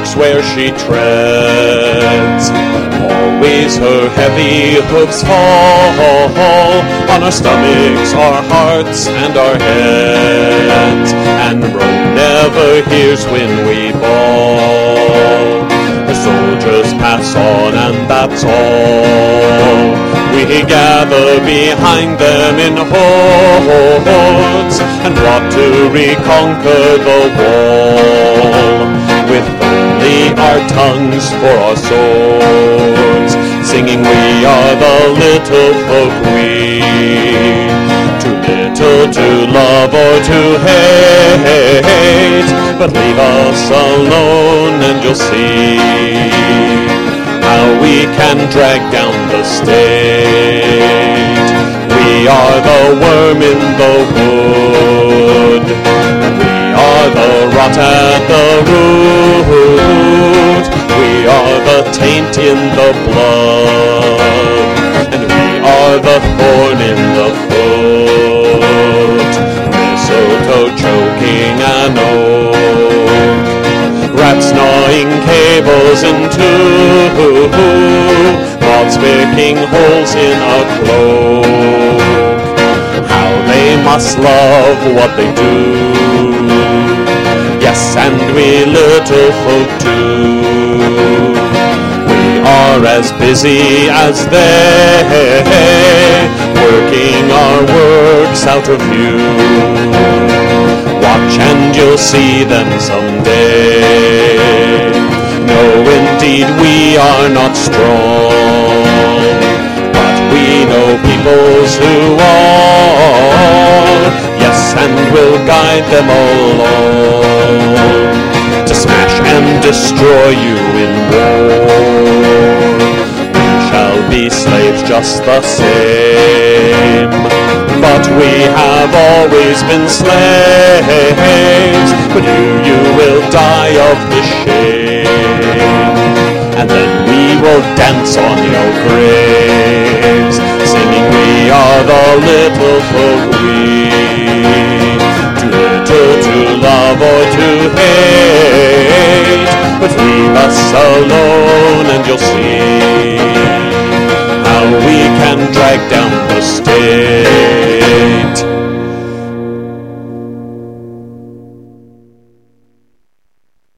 marks where she treads. Always her heavy hooves fall on our stomachs, our hearts, and our heads, and Rome never hears when we bawl. The soldiers pass on, and that's all. We gather behind them in hordes and plot to reconquer the wall, with only our tongues for our swords, singing we are the little folk we, too little to love or to hate, but leave us alone and you'll see how we can drag down the state. We are the worm in the wood, we are the rot at the root, we are the taint in the blood, and we are the thorn in the foot. Mistletoe choking an oak, rats gnawing cables in two, moths picking holes in a cloak. How they must love what they do, yes, and we little folk too. We are as busy as they, working our works out of view. Watch and you'll see them someday. No, indeed, we are not strong, but we know peoples who are, yes, and will guide them along to smash and destroy you in war. We shall be slaves just the same, but we have always been slaves. But you will die of the shame, and then we will dance on your graves, singing we are the little folk we, too little to love or to hate, but leave us alone and you'll see how we can drag down the state.